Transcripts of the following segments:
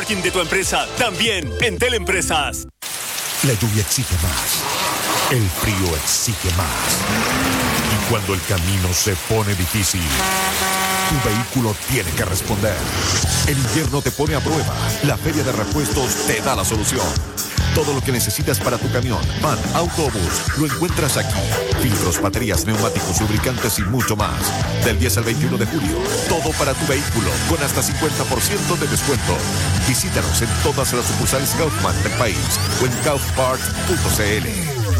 parking de tu empresa también en Teleempresas. La lluvia exige más. El frío exige más. Y cuando el camino se pone difícil, tu vehículo tiene que responder. El invierno te pone a prueba. La Feria de Repuestos te da la solución. Todo lo que necesitas para tu camión, van, autobús, lo encuentras aquí. Filtros, baterías, neumáticos, lubricantes y mucho más. Del 10 al 21 de julio, todo para tu vehículo, con hasta 50% de descuento. Visítanos en todas las sucursales Kaufman del país o en kaufparts.cl.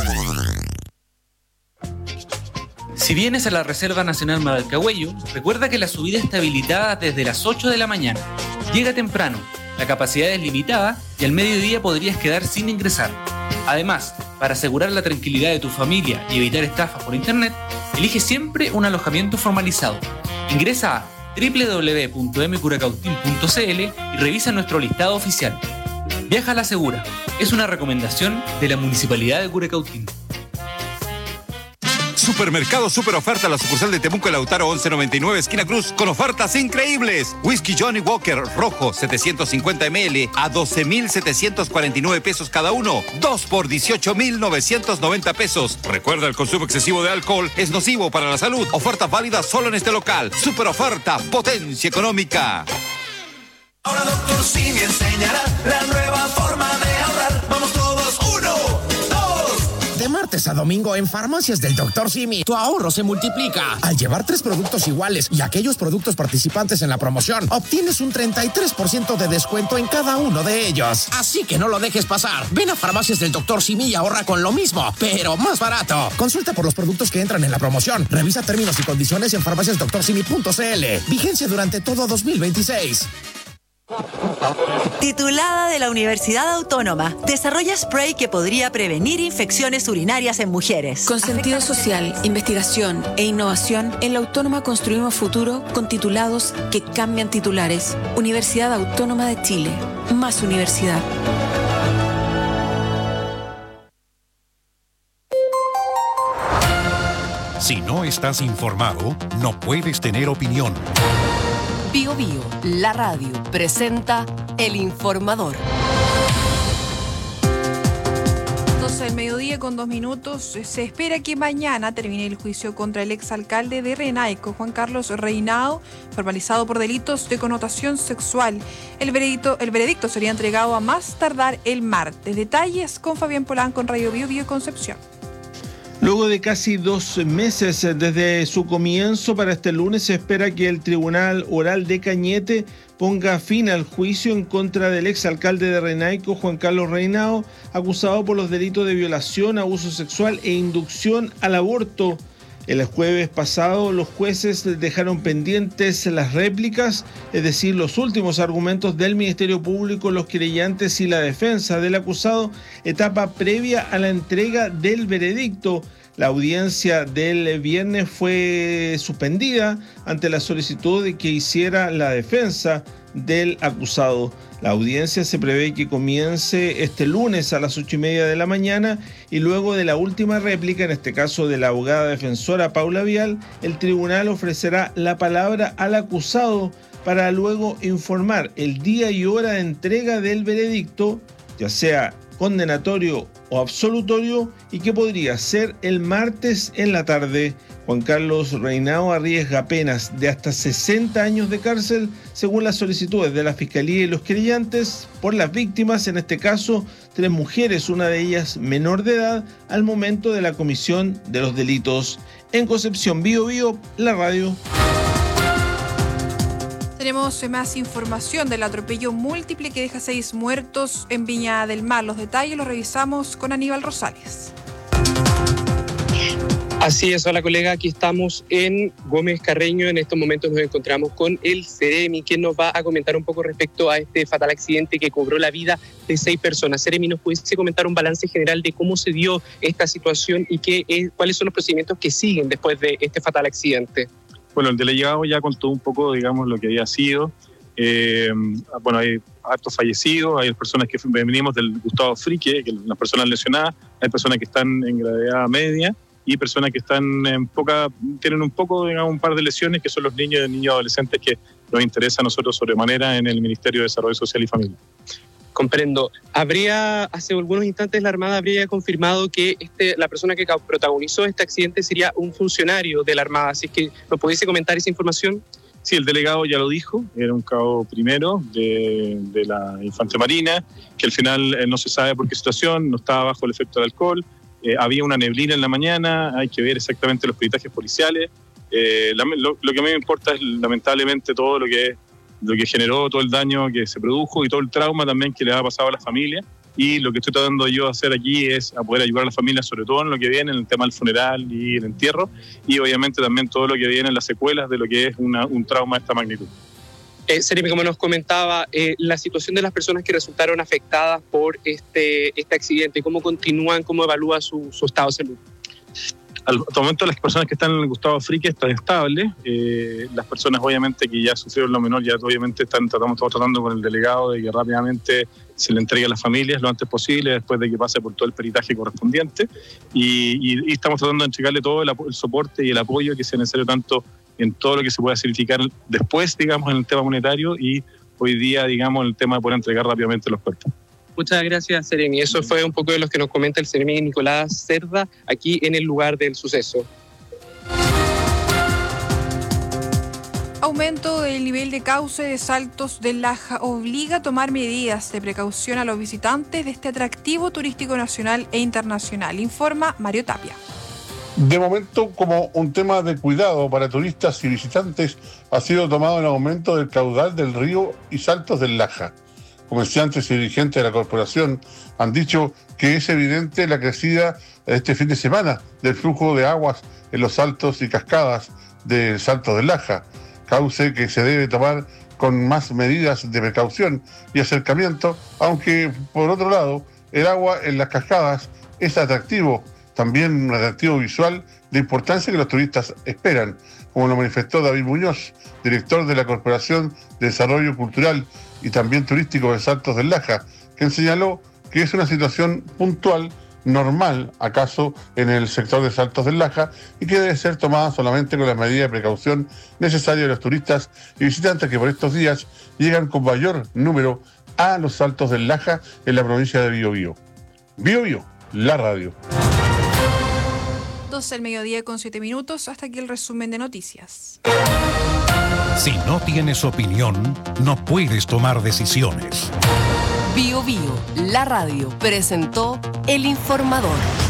Si vienes a la Reserva Nacional Maralcahuello, recuerda que la subida está habilitada desde las 8 de la mañana. Llega temprano, la capacidad es limitada y al mediodía podrías quedar sin ingresar. Además, para asegurar la tranquilidad de tu familia y evitar estafas por internet, elige siempre un alojamiento formalizado. Ingresa a www.mcuracautín.cl y revisa nuestro listado oficial. Viaja a la segura. Es una recomendación de la Municipalidad de Curacautín. Supermercado Super Oferta, la sucursal de Temuco, Lautaro 1199, esquina Cruz, con ofertas increíbles. Whisky Johnny Walker rojo 750 ml a 12,749 pesos cada uno. 2 por 18,990 pesos. Recuerda, el consumo excesivo de alcohol es nocivo para la salud. Oferta válida solo en este local. Super Oferta, potencia económica. Ahora Dr. Simi enseñará la nueva forma de ahorrar. Vamos todos, 1, 2. De martes a domingo en Farmacias del Dr. Simi, tu ahorro se multiplica. Al llevar 3 productos iguales y aquellos productos participantes en la promoción, obtienes un 33% de descuento en cada uno de ellos. Así que no lo dejes pasar. Ven a Farmacias del Dr. Simi y ahorra con lo mismo, pero más barato. Consulta por los productos que entran en la promoción. Revisa términos y condiciones en farmaciasdoctorsimi.cl. Vigencia durante todo 2026. Titulada de la Universidad Autónoma, desarrolla spray que podría prevenir infecciones urinarias en mujeres. Con sentido social, investigación e innovación, en la Autónoma construimos futuro con titulados que cambian titulares. Universidad Autónoma de Chile. Más universidad. Si no estás informado, no puedes tener opinión. Bio Bio, la radio, presenta El Informador. 12 del mediodía con 2 minutos. Se espera que mañana termine el juicio contra el exalcalde de Renaico, Juan Carlos Reinao, formalizado por delitos de connotación sexual. El veredicto sería entregado a más tardar el martes. Detalles con Fabián Polanco en Radio Bio Bio Concepción. Luego de casi 2 meses desde su comienzo, para este lunes se espera que el Tribunal Oral de Cañete ponga fin al juicio en contra del exalcalde de Renaico, Juan Carlos Reinao, acusado por los delitos de violación, abuso sexual e inducción al aborto. El jueves pasado, los jueces dejaron pendientes las réplicas, es decir, los últimos argumentos del Ministerio Público, los querellantes y la defensa del acusado, etapa previa a la entrega del veredicto. La audiencia del viernes fue suspendida ante la solicitud de que hiciera la defensa del acusado. La audiencia se prevé que comience este lunes a las 8:30 de la mañana y luego de la última réplica, en este caso de la abogada defensora Paula Vial, el tribunal ofrecerá la palabra al acusado para luego informar el día y hora de entrega del veredicto, ya sea condenatorio o absolutorio, y que podría ser el martes en la tarde. Juan Carlos Reinao arriesga penas de hasta 60 años de cárcel, según las solicitudes de la Fiscalía y los querellantes, por las víctimas, en este caso 3 mujeres, una de ellas menor de edad, al momento de la comisión de los delitos. En Concepción, Bio Bio, la radio. Tenemos más información del atropello múltiple que deja 6 muertos en Viña del Mar. Los detalles los revisamos con Aníbal Rosales. Así es, hola colega, aquí estamos en Gómez Carreño. En estos momentos nos encontramos con el Ceremi, quien nos va a comentar un poco respecto a este fatal accidente que cobró la vida de 6 personas. Ceremi, ¿nos pudiese comentar un balance general de cómo se dio esta situación y cuáles son los procedimientos que siguen después de este fatal accidente? Bueno, el delegado ya contó un poco, digamos, lo que había sido. Bueno, hay hartos fallecidos, hay personas que venimos del Gustavo Frique, que las personas lesionadas, hay personas que están en gravedad media y personas que están tienen un poco, digamos, un par de lesiones, que son los niños y adolescentes que nos interesa a nosotros sobremanera en el Ministerio de Desarrollo Social y Familia. Comprendo. Hace algunos instantes la Armada habría confirmado que la persona que protagonizó este accidente sería un funcionario de la Armada. Así que, ¿nos pudiese comentar esa información? Sí, el delegado ya lo dijo, era un cabo primero de la Infantería Marina, que al final no se sabe por qué situación, no estaba bajo el efecto del alcohol, había una neblina en la mañana, hay que ver exactamente los peritajes policiales. Lo que a mí me importa es lamentablemente todo lo que generó, todo el daño que se produjo y todo el trauma también que le ha pasado a la familia. Y lo que estoy tratando yo de hacer aquí es a poder ayudar a la familia, sobre todo en lo que viene, en el tema del funeral y el entierro, y obviamente también todo lo que viene en las secuelas de lo que es un trauma de esta magnitud. Seremi, como nos comentaba, la situación de las personas que resultaron afectadas por este accidente, ¿cómo continúan, cómo evalúa su estado de salud? Al momento las personas que están en el Gustavo Fricke están estables, las personas obviamente que ya sufrieron lo menor ya obviamente estamos tratando con el delegado de que rápidamente se le entregue a las familias lo antes posible después de que pase por todo el peritaje correspondiente y estamos tratando de entregarle todo el soporte y el apoyo que sea necesario tanto en todo lo que se pueda significar después, digamos, en el tema monetario y hoy día, digamos, en el tema de poder entregar rápidamente los cuerpos. Muchas gracias, Seremi. Eso fue un poco de lo que nos comenta el Seremi Nicolás Cerda aquí en el lugar del suceso. Aumento del nivel de cauce de Saltos del Laja obliga a tomar medidas de precaución a los visitantes de este atractivo turístico nacional e internacional, informa Mario Tapia. De momento, como un tema de cuidado para turistas y visitantes, ha sido tomado el aumento del caudal del río y Saltos del Laja. Comerciantes y dirigentes de la corporación han dicho que es evidente la crecida este fin de semana del flujo de aguas en los saltos y cascadas del Salto del Laja, cauce que se debe tomar con más medidas de precaución y acercamiento, aunque por otro lado el agua en las cascadas es atractivo, también un atractivo visual de importancia que los turistas esperan, como lo manifestó David Muñoz, director de la Corporación de Desarrollo Cultural y también turístico de Saltos del Laja, quien señaló que es una situación puntual, normal, acaso, en el sector de Saltos del Laja y que debe ser tomada solamente con las medidas de precaución necesarias de los turistas y visitantes que por estos días llegan con mayor número a los Saltos del Laja en la provincia de Biobío. Biobío, la radio. 12 del mediodía con 7 minutos, hasta aquí el resumen de noticias. Si no tienes opinión, no puedes tomar decisiones. Bio Bio, la radio, presentó El Informador.